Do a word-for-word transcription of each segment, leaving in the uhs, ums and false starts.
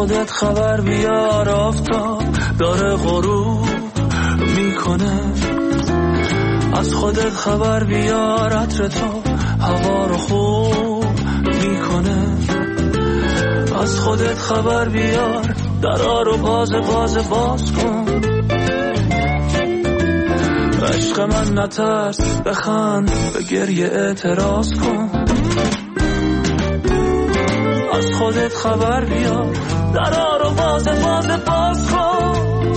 خودت خبر بیار، آفتاب داره غروب میکنه. از خودت خبر بیار، عطر تو هوا رو خوب میکنه. از خودت خبر بیار، درا رو باز باز باز کن. عشق من نترس، بخند، به گریه اعتراض کن. از خودت خبر بیار، درا رو باز باز باز کن.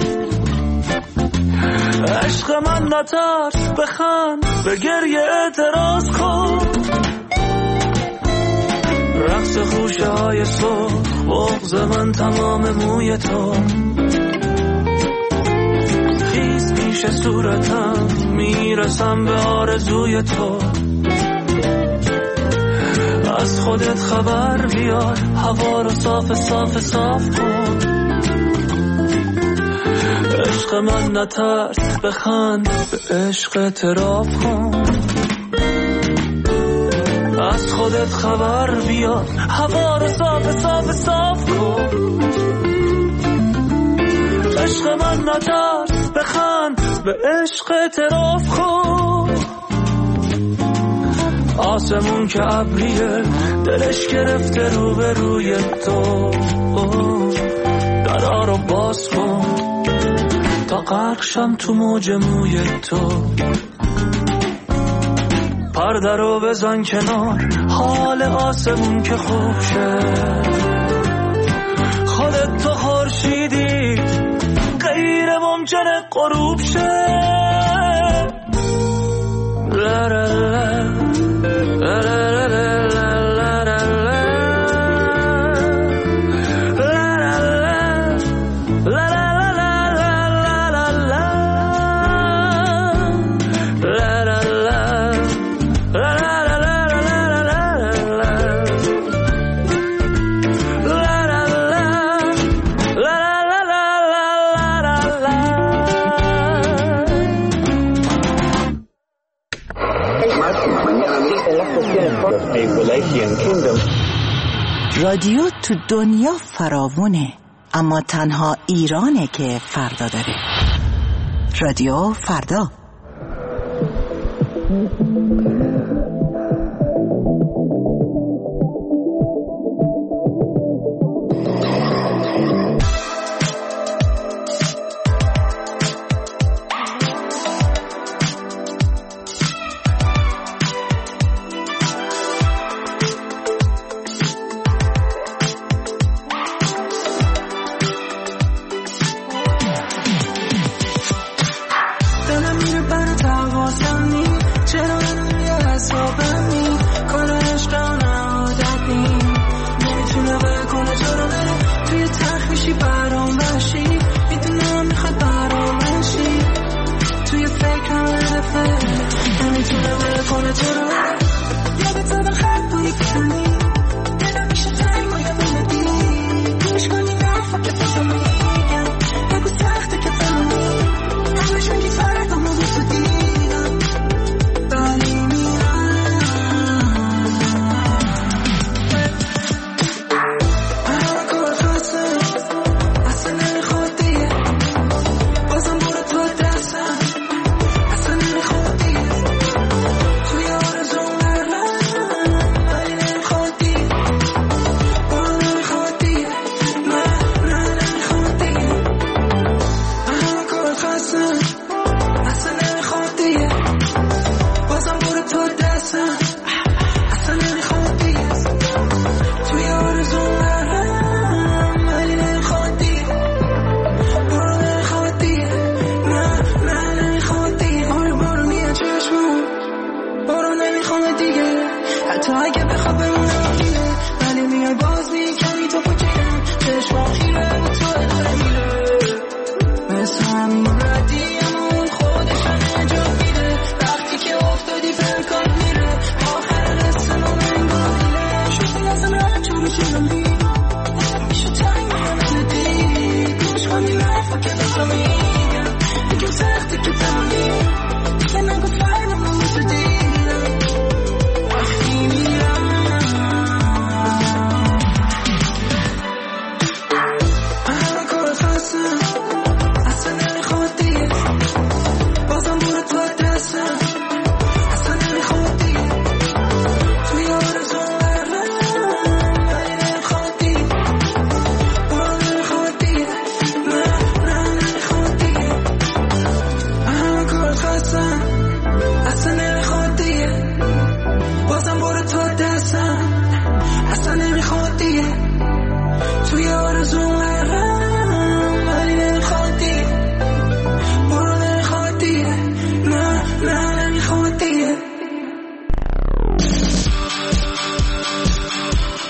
عشق من نترس، بخند، به گریه اعتراض کن. رقص خوشه های سرخ، بغض من تمام موی تو. خیز پیش صورتم، میرسم به آرزوی تو. از خودت خبر بیار، هوا رو صاف صاف صاف کن. عشق من نترس، بخند، به عشق اعتراف کن. از خودت خبر بیار، هوا رو صاف صاف صاف کن. عشق من نترس، بخند، به عشق اعتراف کن. آسمون که ابریه، دلش گرفته رو به روی تو. درا رو باز کن تا غرق شم تو موج موی تو. پرده رو بزن کنار، حال آسمون که خوب شه. خودت تو خورشیدی، غیر ممکنه غروب شه. لا لا لا لا لا لا لا لا لا. رادیو تو دنیا فراوونه، اما تنها ایرانه که فردا داره. رادیو فردا.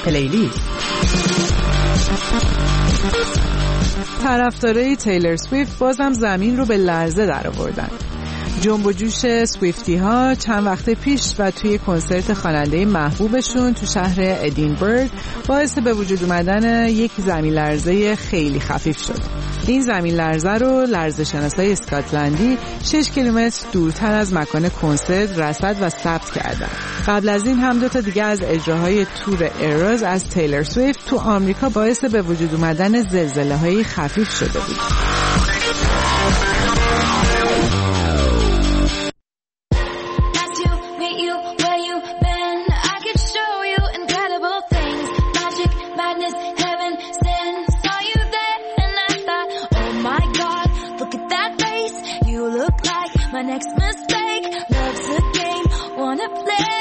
پلیلیست. طرفدارای تیلر سویفت بازم زمین رو به لرزه در آوردن. جنب و جوش سویفتی ها چند وقت پیش و توی کنسرت خواننده محبوبشون تو شهر ادینبرگ باعث به وجود اومدن یک زمین لرزه خیلی خفیف شد. این زمین لرزه رو لرزه‌شناسای اسکاتلندی شش کیلومتر دورتر از مکان کنسرت رصد و ثبت کردن. قبل از این هم دو تا دیگه از اجراهای تور ایراز از تیلر سویفت تو آمریکا باعث به وجود اومدن زلزله‌های خفیف شده بود. My next mistake, love's a game, wanna play.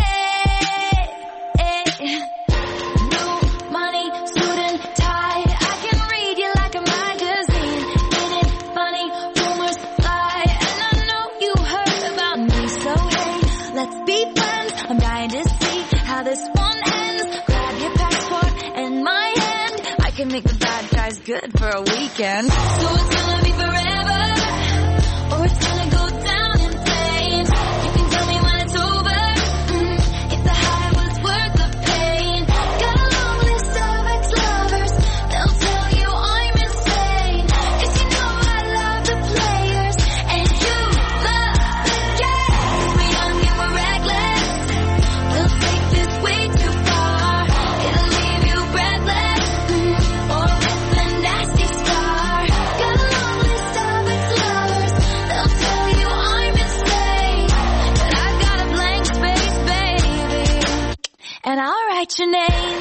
New money, suit and tie, I can read you like a magazine. Ain't it funny, rumors fly, and I know you heard about me. So hey, let's be friends, I'm dying to see how this one ends. Grab your passport and my hand, I can make the bad guys good for a weekend. So it's gonna be forever, or it's gonna go down in flames. You can tell me when it's over, mm, if the high was worth the pain. Got a long list of ex-lovers, they'll tell you I'm insane. 'Cause you know I love the players, and you love the game. We're young and we're reckless, we'll take this way too far. It'll leave you breathless, mm, or with a nasty scar. Got a long list of ex-lovers, they'll tell you I'm insane, but I've got a blank space, baby, and I'll write your name.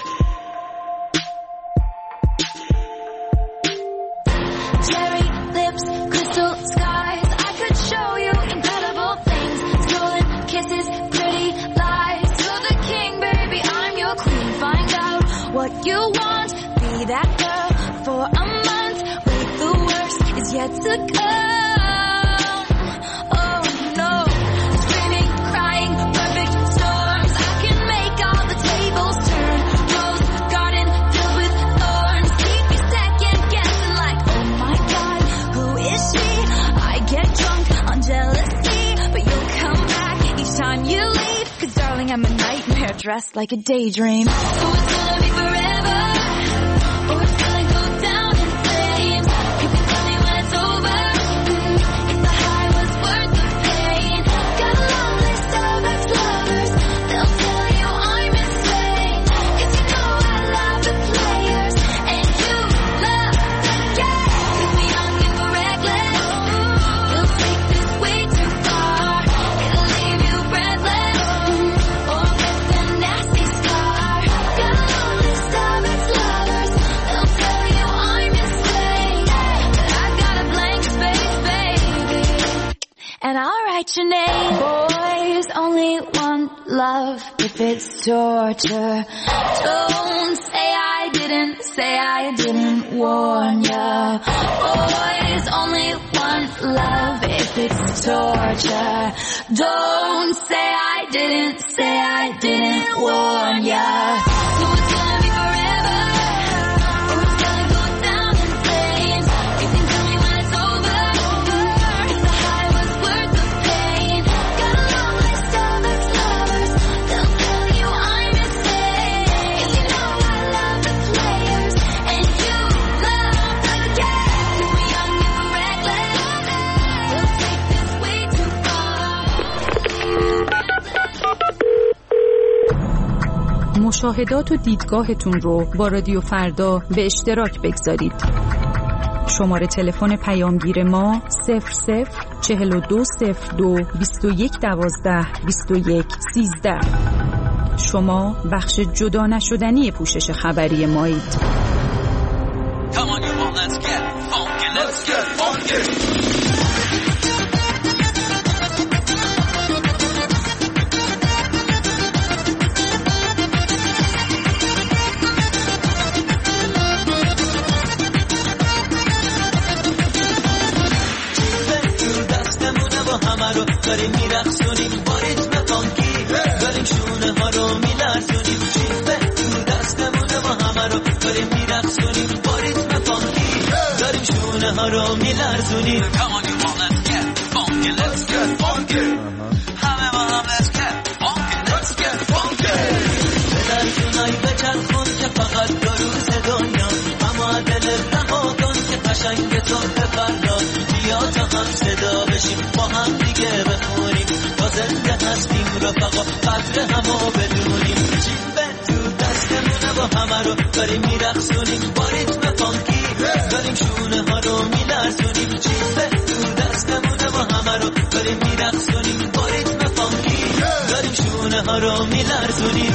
Cherry lips, crystal skies, I could show you incredible things. Stolen kisses, pretty lies. You're the king, baby, I'm your queen. Find out what you want, be that girl for a month. Wait, the worst is yet to come. Oh no, screaming, crying, perfect storms. I can make all the tables turn. Rose garden filled with thorns. Keep you second guessing like, oh my God, who is she? I get drunk on jealousy, but you'll come back each time you leave. 'Cause darling, I'm a nightmare dressed like a daydream. So it's gonna be forever, or it's gonna go down in flames. You can tell me when it's over, mm, if the high was worth the pain. Got a long list of ex-lovers, they'll tell you I'm insane. 'Cause you know I love the players, and you love the game. 'Cause we're young and we're reckless, we'll take this way too far. It'll leave you breathless, mm, or with a nasty scar. Got a long list of ex-lovers, they'll tell you I'm insane, but I've got a blank space, baby, and I'll write your name. Boys only want love if it's torture. Don't say I didn't, say I didn't warn ya. Boys only want love if it's torture. Don't say I didn't, say I didn't warn ya. So it's gonna be forever, or it's gonna go down in flames. You can tell me when it's over, if the high was worth the pain. Got a long list of ex-lovers, they'll tell you I'm insane. 'Cause you know I love the players, and you love the game. 'Cause we're young and we're reckless, we'll take this way too far. مشاهدات و دیدگاهتون رو با رادیو فردا به اشتراک بگذارید. شماره تلفن پیامگیر ما صفر صفر چهل و دو صفر دو بیست و یک دوازده بیست و یک سیزده. شما بخش جدا نشدنی پوشش خبری مایید. Come on, you all, let's get funky, let's get funky. داریم میرقصونیم با ریتم فانکی، داریم شونه ها رو میلرزونیم، چیزه رو میلرزونیم. Come on you all, let's get funky, let's get funky. همه با هم let's get funky, let's get funky. بزن جونای بچرخون که فقط دو روز دنیا، اما دل رها کن که قشنگ تو بپرداز. بیا تا هم صدا بشیم، با هم دیگه بخونیم، با زنده هستیم رفقا، قدر همو بدونیم. جیب تو دستمونه با همه رو داریم میرقصونیم، با ریتم فانکی داریم شونه ها رو میلرزونیم. جیب تو دستمونه با همه رو داریم میرقصونیم، با ریتم فانکی داریم شونه ها رو میلرزونیم.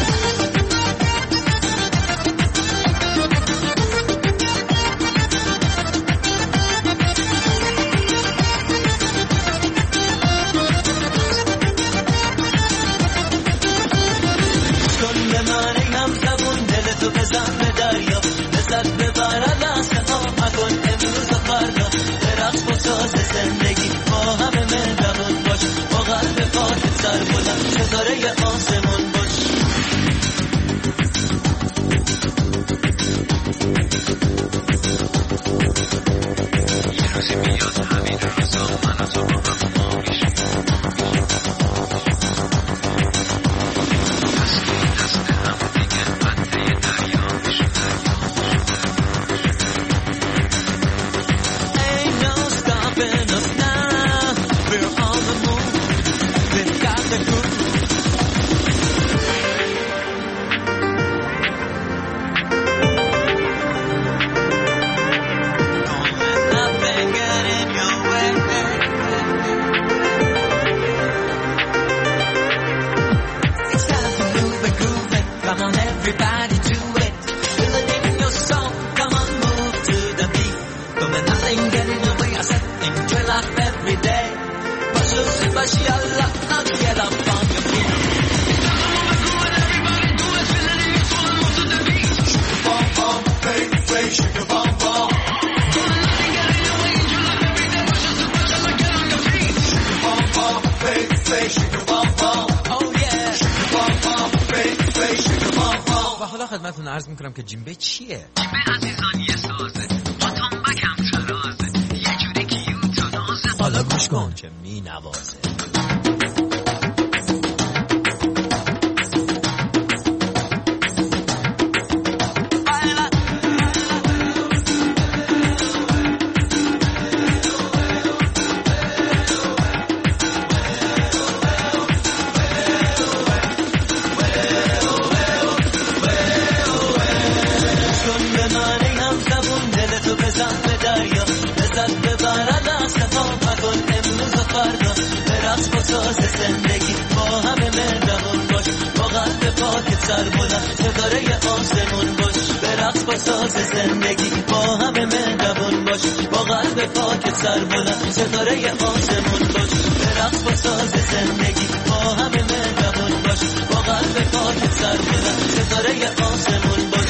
تو بزن به دریا، لذت ببر از ها مکن امروز و فردا. برقص با ساز زندگی، با همه مهربون باش، با قلب پاک سر بلند ستاره آسمون باش. یه روزی میاد همین روزا من و تو با هم ما میشیم. خدمتتون عرض میکنم که جیمبه چیه؟ جیمبه عزیزان یه سازه، با تنبک هم ترازه، یه جوری کیوت و نازه. حالا گوش کن که می نوازه. زندگی با همه مهربون باش، با قلب پاکت سر بلند ستاره آسمون باش. برقص با ساز زندگی با همه مهربون باش، با قلب پاکت سر بلند ستاره آسمون باش. برقص با ساز زندگی با همه مهربون باش، با قلب پاکت سر بلند ستاره آسمون باش.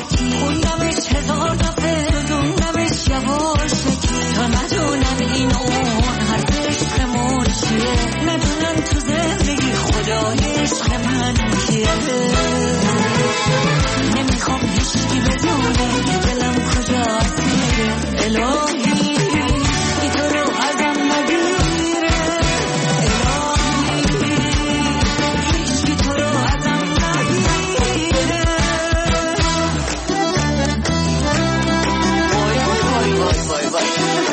راحتی خوندمش هزار دفعه دونمش یواشکی تا ندونم این اون حرف عشقمون چیه ندونم تو زندگی خدای عشق من کیه نمیخوام هیچکی بدونه که دلم کجا اسیره الهی بی تو رو ازم نگیره الهی هیچکی تو رو ازم نگیره وای وای وای وای وای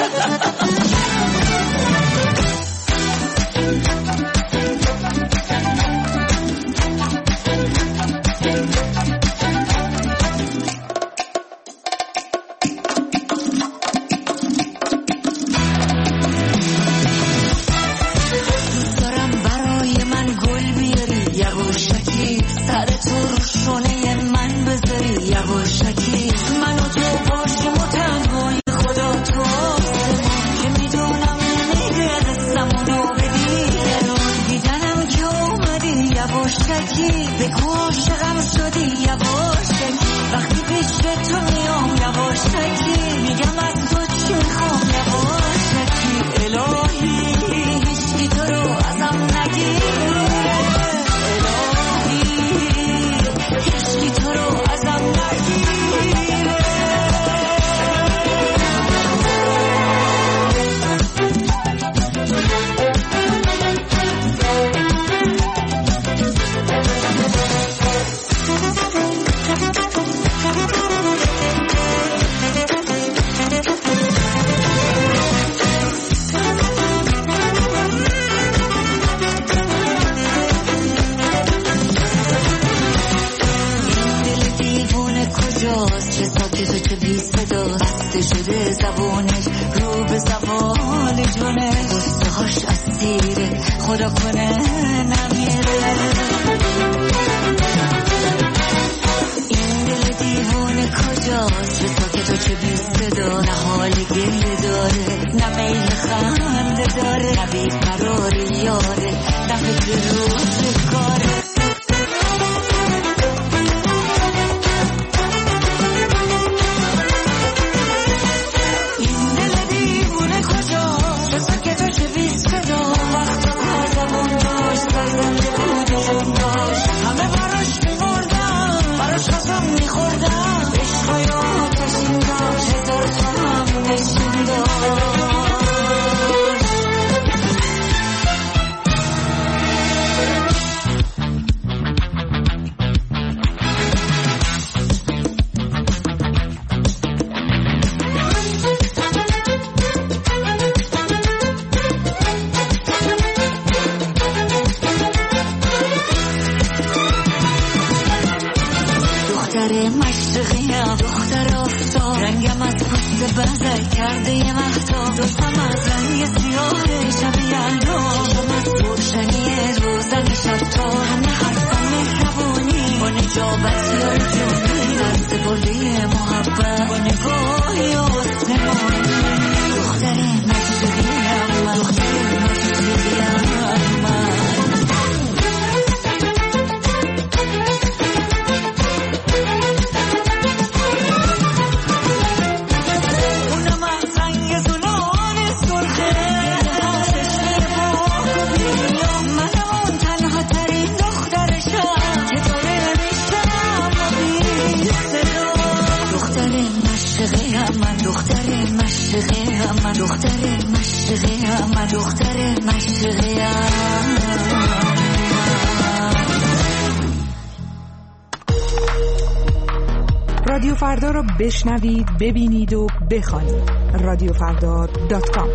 رادیو فردا رو بشنوید، ببینید و بخوانید. رادیو فردا دات کام.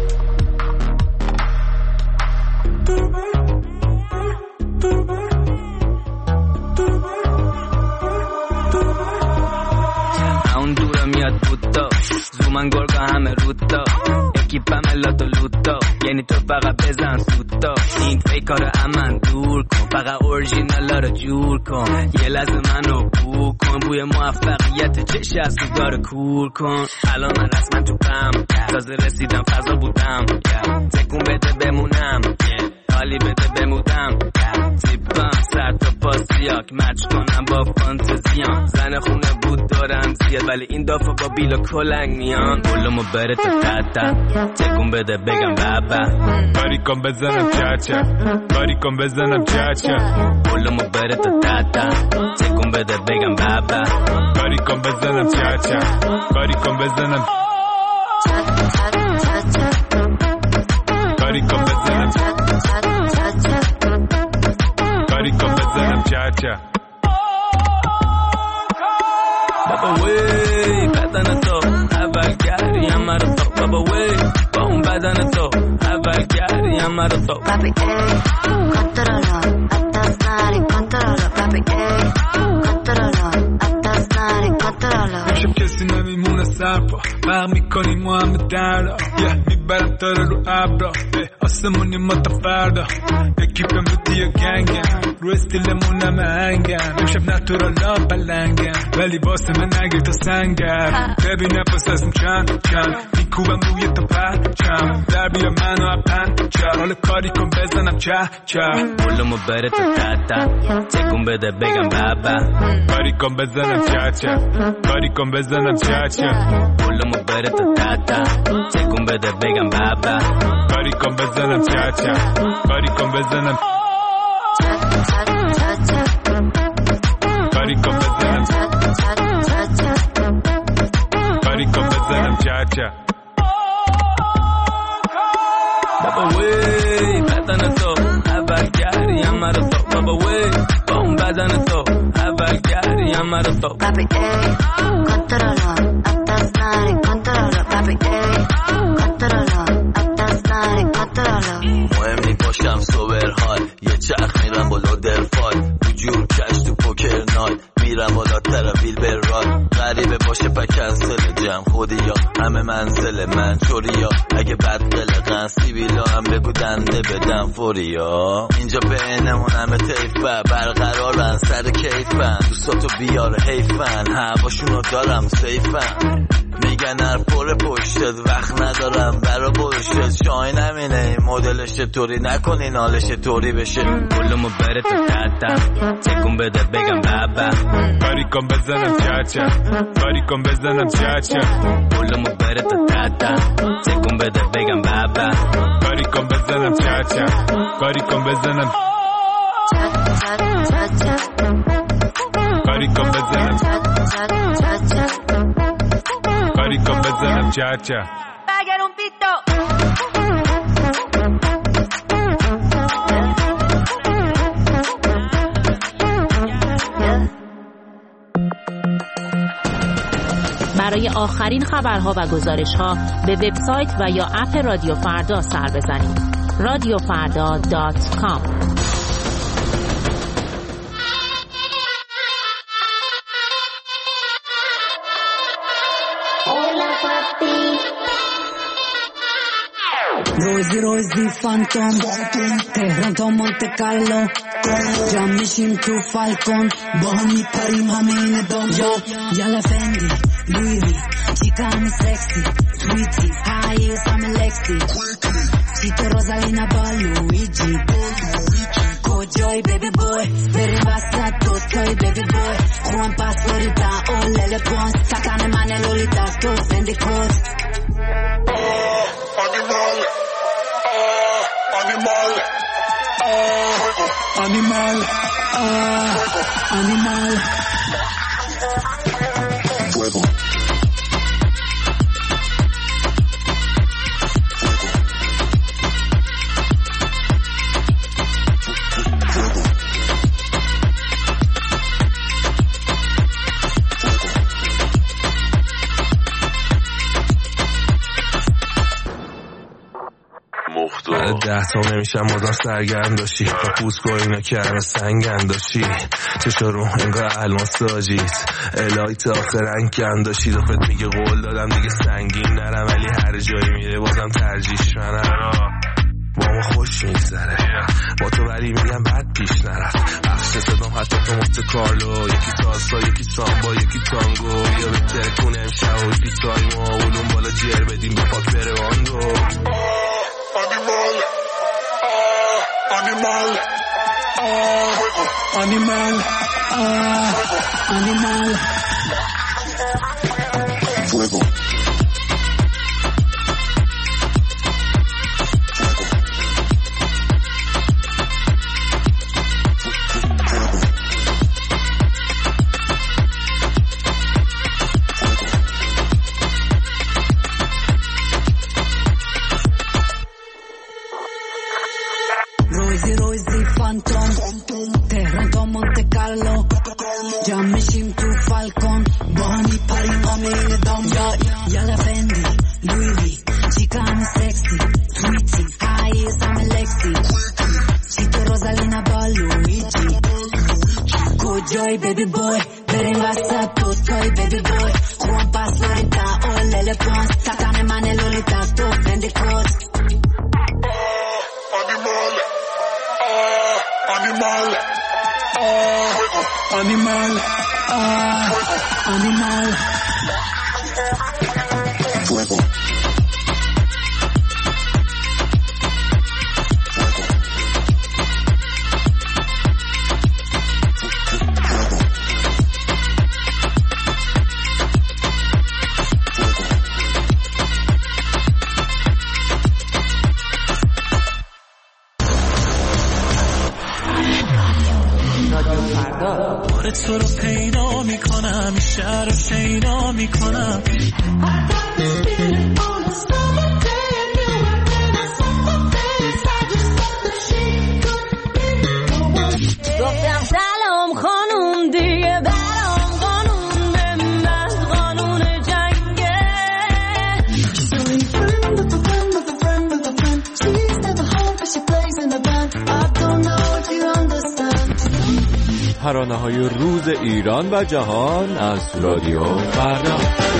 اون دورا میاد بودا زومن گرگا همه رودا اکیپم لاتو لوتا یعنی تو فقط بزن سوتا این فیکار امن دور کن فقط اورژینالا رو جور کن یه لحظه منو بو کن بوی موفقیت چش از سیگار کور کن الان من رسما تو پم تازه رسیدم فضا بودم تکون بده بمونم حالی بده بمودم زیبم سر حتی پاسیاک مچ کنم با فانتزیام. زن خونه بود دارم زیاد ولی این دفعه با بیل و کلنگ میان. گلمو بره تا تتا تکون بده بگم بابا. کاری کن بزنم چاچا کاری کن بزنم چاچا. گلمو بره تا تتا تکون بده بگم بابا. کاری کن بزنم چاچا کاری کن بزنم کاری کن بزنم کاری کن بزنم چاچا. بابا وی بدن تو اول گریم مرا تو. بابا وی با اون بدن تو اول گریم مرا تو. Papi ey, controlo, hasta stare in controllo. Papi ey, controlo, hasta stare in controllo. میشم کسی نمیمونه سرپا برق میکنی ما همه دردا. یه میبرم تاره رو ابرا آسمونی ما تا فردا. اکیپم رو دیو گنگم رو استیلمون همه هنگم. امشب نتورالا بلنگم ولی واسه من نگیر تا سنگم. ببین نفس اسم چند چند میکوبم روی تا پرچم. در بیا منو اپن چه حال کاری کن بزنم چه چه. گلمو بره تا تتا تکون بده بگم بابا. کاری کن بزنم چه چه کاری کن بزنم چه چه. گلمو بره تا تتا تکون بده بگم بابا. کاری کن بزنم چه چه کاری کن بزنم کاری کن بزنم کاری کن بزنم چه چه. بابا وی بدن تو اول گریم مرا تو. بابا وی با اون بدن تو اول گریم مرا تو. Papi ey, controlo, hasta stare in controllo. Papi ey, controlo, hasta stare in controllo. مهم نی باشم سوبر های یه چرخ میرم بالا درفای. تو جور کش تو پوکر نای میرم بالا ترافیل بر رای. غریبه باشه پا کنسل جمع خودی یا همه منزل من چوری یا اگه بد قلقن سیبیلا هم بگو دنده بدم فوری یا. اینجا بینمون همه تیفه برقرارن سر کیفن. دوستاتو بیار حیفن هواشونو دارم سیفن. میگن هر پر پشتت وقت ندارم برا پشتت. شاین همینه این مدلش طوری نکنین حالش طوری بشه. گلمو بره تا تتا تکون بده بگم بابا. کاری کن بزنم چه چه کاری کن بزنم چه چه. گلمو بره تا تتا تکون بده بگم بابا. کاری کن بزنم چه چه کاری کن بزنم کاری کن بزنم کاری کن بزنم چه چه. Pagar un pito. برای آخرین خبرها و گزارش‌ها به وبسایت و یا اپ رادیو فردا سر بزنید. رادیو فردا دات کام. روزی روزی فانتوم تهران تا مونت کارلو جمع میشیم تو فالکون با هم میپریم همین دام. یالا فندی لویوی چیکا همه سکسی سویتی هاییز همه لکسی چیتو روزالینا با لویجی کجای بیبی بوی بری وسط دوستای بیبی بوی خوان پاسپوری تا اولل پونس سکن من لولیتا تو فندی کوز. Animal, ah, animal, ah, animal, fuego. بعد ده تا نمیشم مدام سرگرم داشتی با پوسکو اینا که همه سنگن داشتی. چشا رو انگار الماس تاجیت الایت آخر انکن داشتی. دفت میگه قول دادم دیگه سنگین نرم ولی هر جایی میره بازم ترجیش منم. با ما خوش میگذره با تو ولی میگم بد پیش نرفت. بخش صدام حتی تو مفت کارلو یکی سالسا یکی سامبا یکی تانگو. یا بهتره کنه امشب و یکی تایما اولون بالا جر بدیم به پاک بره واندو. Animal, ah, animal, ah, fuego. Animal, ah, animal. Fuego. روزی روزی فانتوم تهران تا مونته کارلو جمع میشیم تو فالکون با هم میپریم امین دام یا یالا فندی لویوی چیکان سکسی تویتی های سام لکسی چی تو روزالینا با لویجی کجای بیبی بوی بریم وسط تو توی بیبی بوی خوان پاس لولیتا او لیل پونس تاتان من لولیتا تو فندی کوز Animal, ah, animal, ah, animal. Fuego. تو رو پیدا میکنم شهر رو شیدا میکنم گفتم سلام خانوم دیگه برام قانون به من قانون جنگه So you friend with a friend with a friend with a friend She's never home but she plays in the band I don't know if you understand ترانه‌های روز ایران و جهان از رادیو فردا.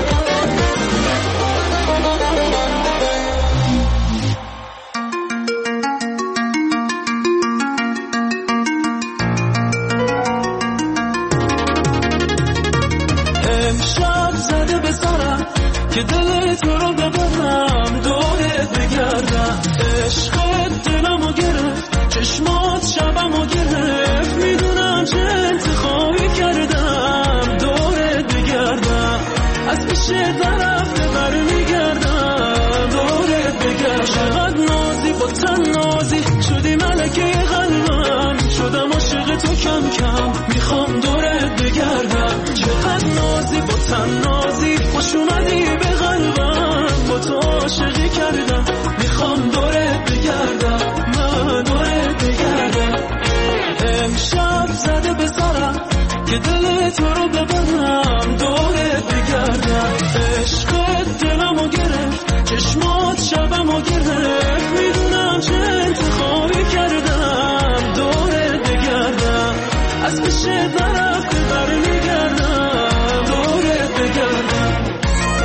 امشب زده بزارم که دل تو رو ببرم دورت بگردم عشقت دلمو گرفت چشمات شبمو گرفت میدونم چه انتخابی کردم دورت بگردم از پیش درفته بر میگردم دورت بگردم چقدر نازی با تن نازی شدی ملکه قلبم شدم عاشق تو کم کم میخوام دورت بگردم چقدر نازی با تن نازی خوش اومدی به قلبم با تو عاشقی کردم میخوام دورت بگردم من دورت بگردم امشب زده بزارم که دل تو رو ببرم دورت بگردم عشقت دلمو گرفت چشمات شبمو گرفت میدونم چه انتخابی کردم دورت بگردم از پیش درفته بر میگردم دورت بگردم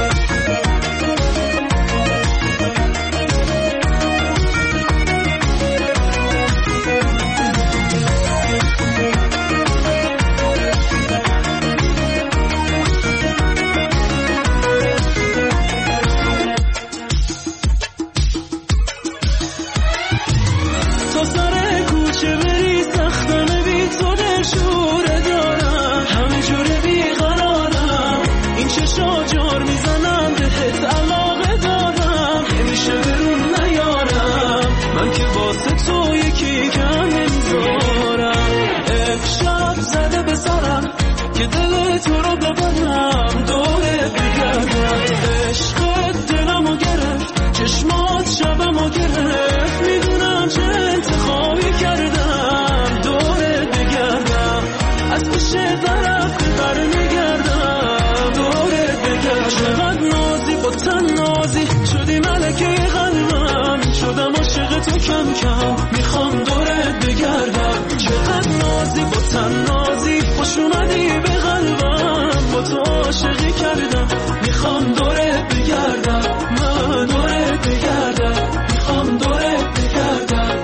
شاجار میزنم بهت علاقه دارم همیشه برون نیارم من که واسه تو یکی کم نمیذارم امشب زده بزارم که دل تو رو ببرم دورت بگردم عشقت دلمو گرفت چشمات شبمو گرفت میدونم چه انتخابی کردم دورت بگردم از پیش درفته بر میگردم دورت بگردم چقدر نازی با تن نازی شدی ملکه قلبم شدم عاشق تو کم کم میخوام دورت بگردم چقدر نازی با تن نازی خوش اومدی به قلبم با تو عاشقی کردم میخوام دورت بگردم من دورت بگردم میخوام دورت بگردم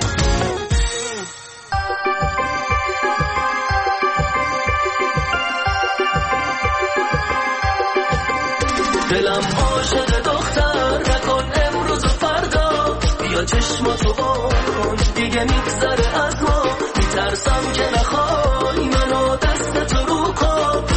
دلم عاشق دختر نکن امروز و فردا بیا چشماتو با کن دیگه میگذره از ما میترسم که نخوای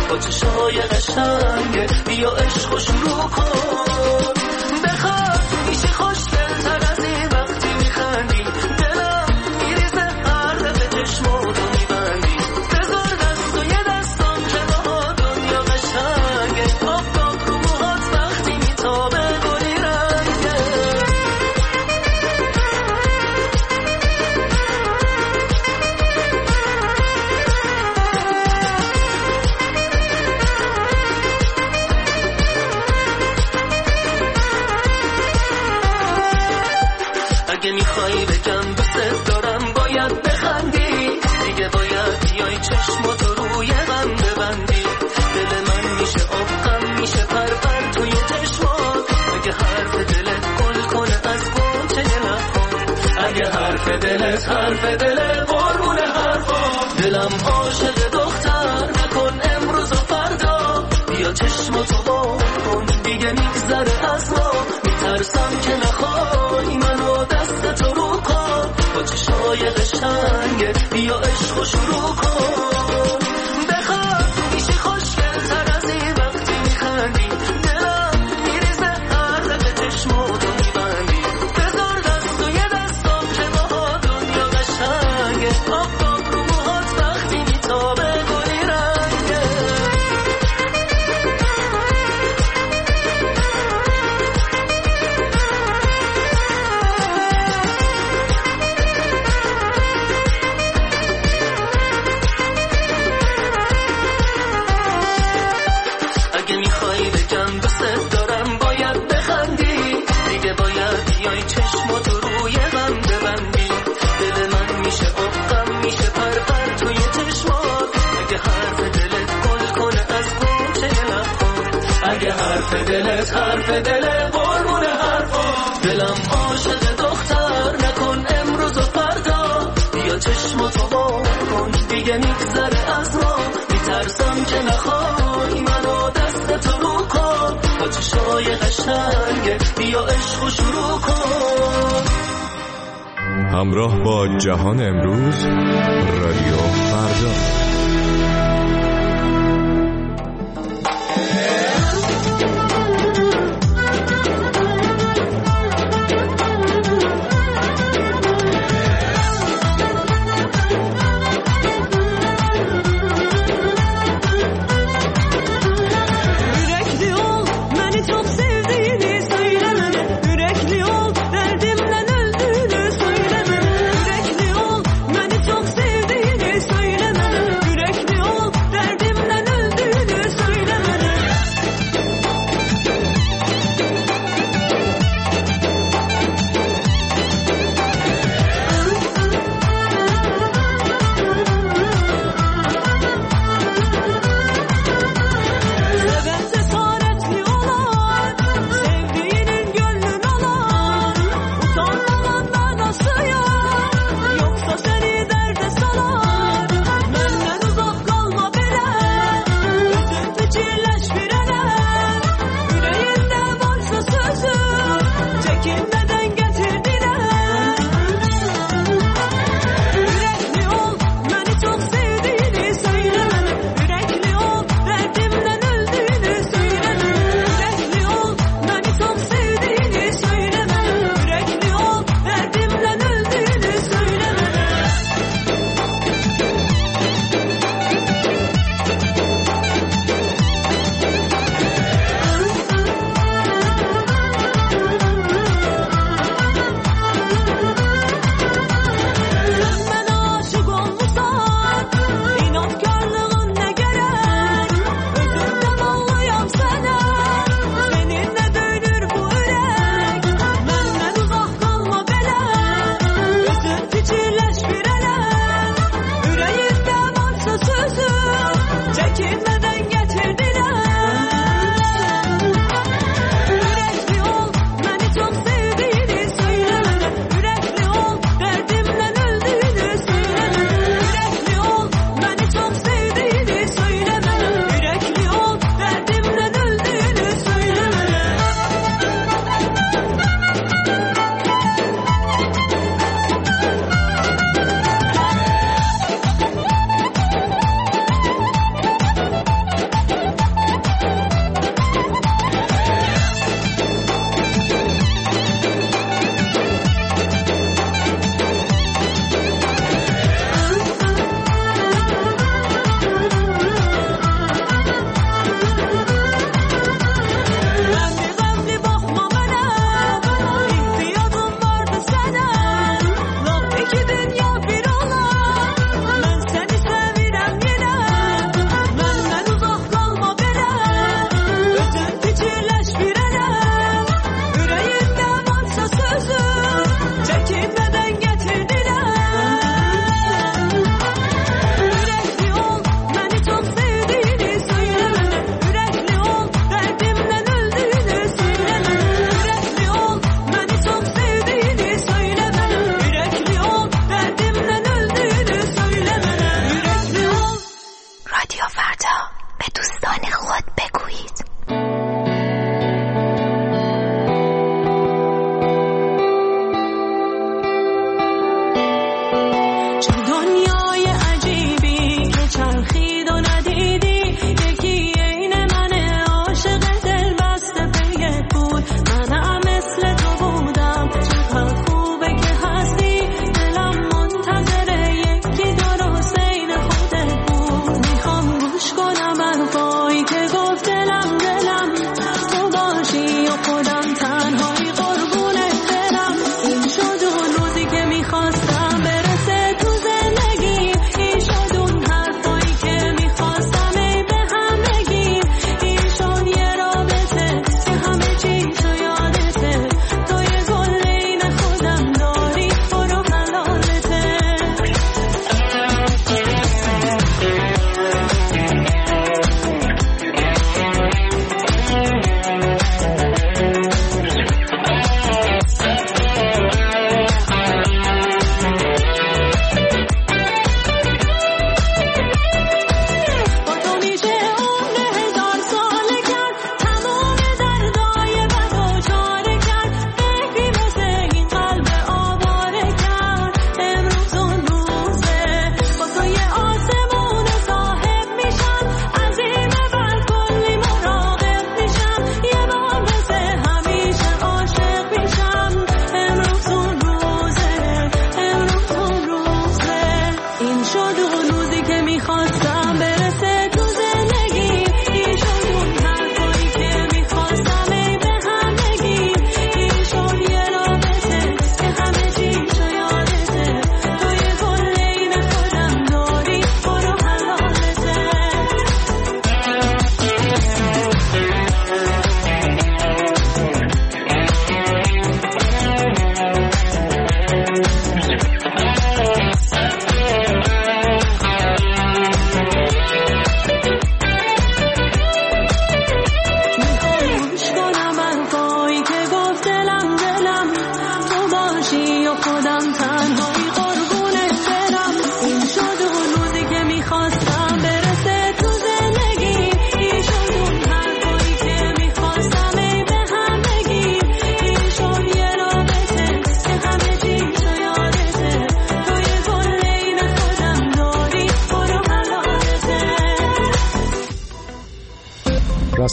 با چشای قشنگه بیا عشقو شروع کن بخواد میشه خوشگل‌تر از این وقتی میخندی دلم میریزه هر دفعه چشماتو میبندی بذار دست و یه دستم کنار دنیا قشنگه آفتاب رو موهات وقتی میتابه گلی رنگه اگه میخوای بگم دوست دارم باید بخندی دیگه باید بیای چشماتو روی من ببندی دل من میشه آب غم میشه پر پر توی چشمات اگه حرف دلت گل کنه از گوچه لبات اگه حرف دلت حرف دلت قربون حرفات دلم عاشق دختر نکن امروز و فردا بیا چشماتو باز کن دیگه میگذره از ما میترسم که نخوای منو دست تو رو کن با چشای قشنگه بیا عشقو شروع کن بخواد میشه خوشگل‌تر از این وقتی میخندی دلم میریزه هر دفعه چشماتو میبندی بذار دست و یه دستم که با دنیا قشنگه آفتاب رو موهات وقتی میتابه گلی رنگه اگه میخوای بگم دوست دارم باید بخندی دیگه باید بیای چشماتو روی من ببندی دل من میشه آب غم میشه پر پر توی چشمات اگه حرف دلت گل کنه از گوشه لبات اگه حرف دلت حرف دلت قربون حرفات دلم عاشق دختر نکن امروز و فردا بیا چشماتو باز کن دیگه میگذره از ما میترسم که نخوای منو دست تو رو کن با چشای قشنگه بیا عشقو شروع کن همراه با جهان امروز رادیو فردا. Yürekli ol,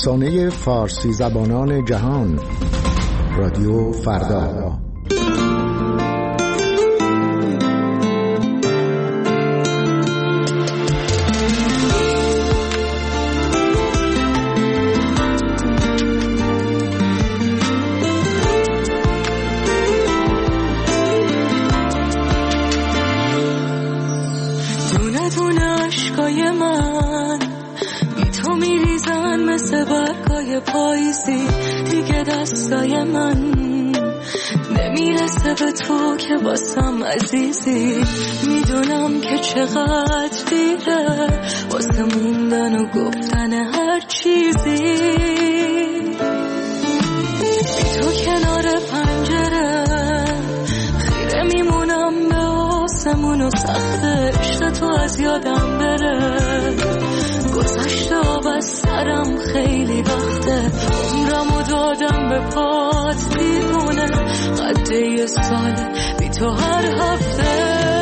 رسانه فارسی زبانان جهان، رادیو فردا. دونه دونه عشقای من بی تو میریزن مثل برگای پاییزی، دیگه دستای من نمیرسه به تو که واسم عزیزی. میدونم که چقدر دیره واسه موندن و گفتن هر چیزی. بی تو کنار پنجره خیره میمونم به آسمون و سخت عشق تو از یادم بره. گذشته آب از سرم خیلی وقته، عمرمو دادم به پات دیوونه. قده یه ساله بی تو هر هفته.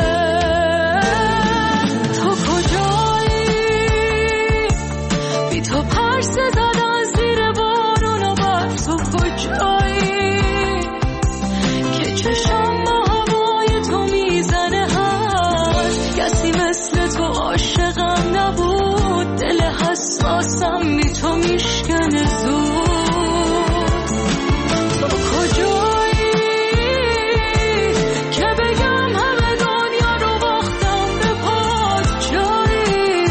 تو کجایی؟ بی تو پرسه زدن زیر بارون و بر تو کجایی؟ که چشم با هوای تو میزنه هست، کسی مثل تو عاشقم نبود. دل حساسم بی تو میشکنه زود. تو کجایی که بگم همه دنیا رو باختم به پات جایی؟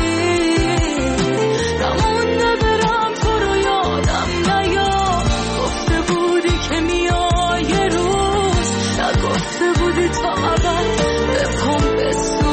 نمونده برم تو رو یادم نیاد. گفته بودی که میای یه روز، نگفته بودی تا ابد به پام بسود.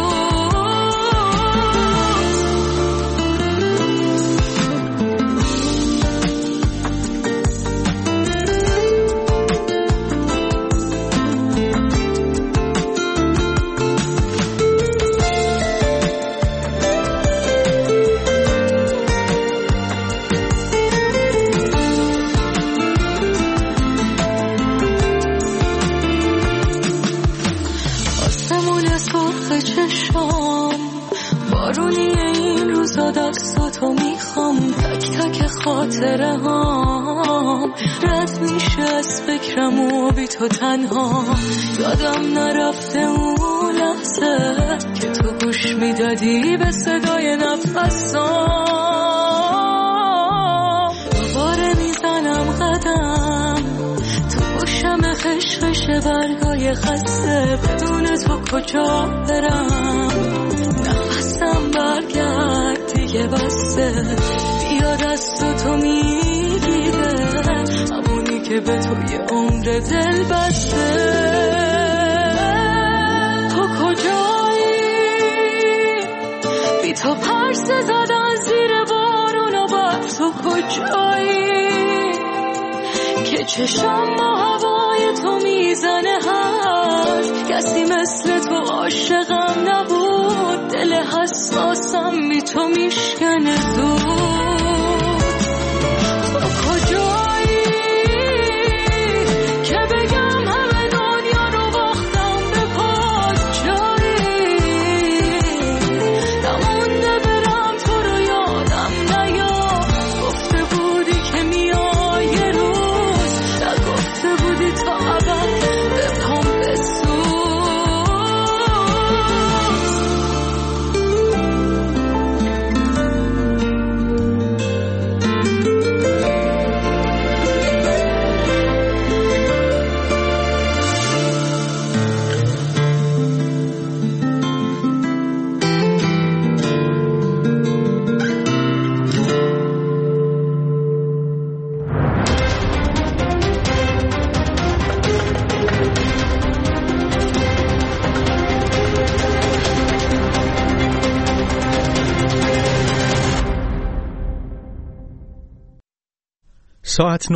آسمون سرخ چشام بارونی این روزا دستاتو میخوام. تک تک خاطره هام رد میشه از فکرم و بی تو تنها. یادم نرفته اون لحظه که تو گوش میدادی به صدای نفسام. دوباره میزنم قدم تو گوشم خشخش برگای خسته. بدون تو کجا برم؟ نفسم برگرد دیگه بسته. بیا دست تو میگیره همونی که به توی عمر دل بسته. تو کجایی؟ بی تو پرسه زدن زیر بارون و بر تو کجایی؟ که چشم با هوای تو میزنه هست، کسی مثل تو عاشقم نبود. دل حساسم بی تو میشکنه زود. تو کجایی که بگم همه دنیا رو باختم به پات جایی؟ نمونده برم تو رو یادم نیاد. گفته بودی که میای یه روز، نگفته بودی تا ابد به پام بسود. ساعت